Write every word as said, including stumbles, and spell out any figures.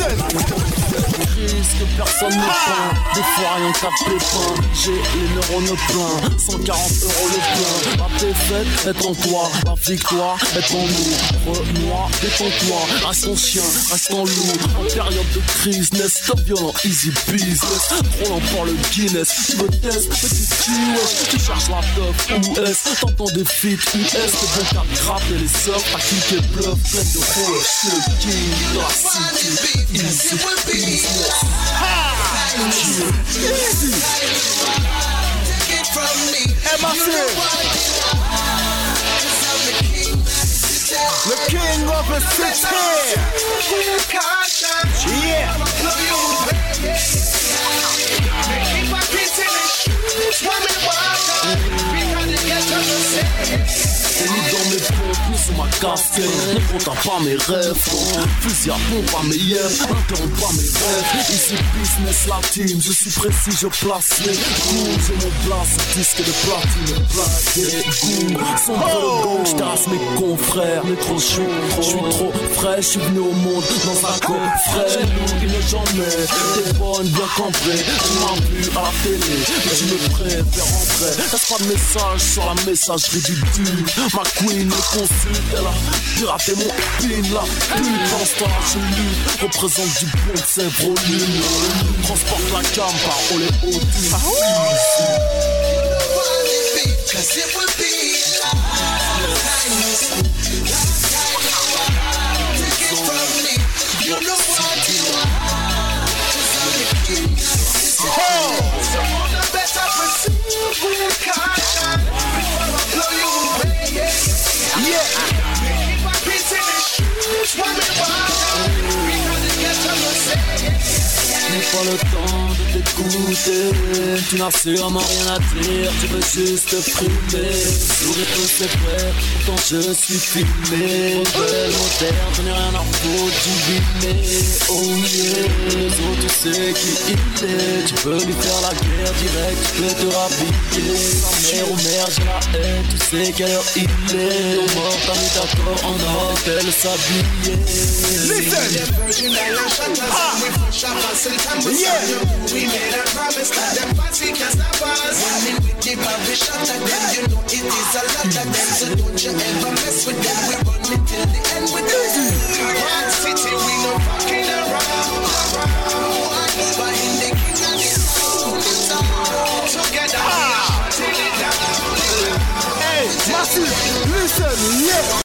Crise que personne ne peint. Des fois rien qu'à pépin. J'ai les neurones pleins. cent quarante euros le plein. La défaite est en toi. La victoire est en nous. Renoir, détends-toi. Reste en chien, reste en loup. En période de crise, n'est-ce pas violent, easy business. Trop lent pour le Guinness. Tu me testes, petit kilos. Tu cherches la teuf, où est-ce? T'entends des feats, où est-ce? C'est bon qu'à gratter les sœurs. T'as cliqué bluff, plein de rôles. Je suis le king de la city. Easy business. Ha! Easy. M A C. The king of the city. Yeah. C'est mis dans mes pompes, mis sous ma casquette. Ne compte pas mes rêves. Fusil à pompe à mes yeux. Interromps pas mes rêves. Ici business la team. Je suis précis, je place les coups. J'ai mon place, disque de platine. Place des goûts. Sombre le gang, j'terrasse mes confrères. Mais trop chou, je suis trop frais. Je suis venu au monde dans un coffret. Il n'est jamais des bonnes bien cambrées. Tu m'as vu à la télé, mais je me préfère rentrer. Laisse pas de message sur la messagerie du dude. Ma queen me consulte, elle a piraté mon pin. La pute, dans ce temps-là je lutte. Représente du bon de ses volumes. Transporte la cam par olé au dude. You know what you want. Oh, so on the best I pursue with caution before I blow you away. Yeah, keep my peace in the shoes, woman, wild. Because it gets to the same. N'ai pas le temps de t'écouter. Tu n'as sûrement rien à dire. Tu veux juste te frimer. Sourire que c'est vrai, pourtant je suis filmé. Rebelle moderne, je n'ai rien à foutre du bimé. Oh yeah, les autres tu sais qui il est. Tu peux lui faire la guerre direct, tu peux te rhabiller. Sa mère ou mère, j'ai la haine, tu sais quelle heure il est. Nos morts, t'as mis d'accord en or, elle s'habiller. Listen! Yeah. We made a promise that them party can stop us. Running with the shot at them, you know it is a lot of them. So don't you ever mess with them. We run it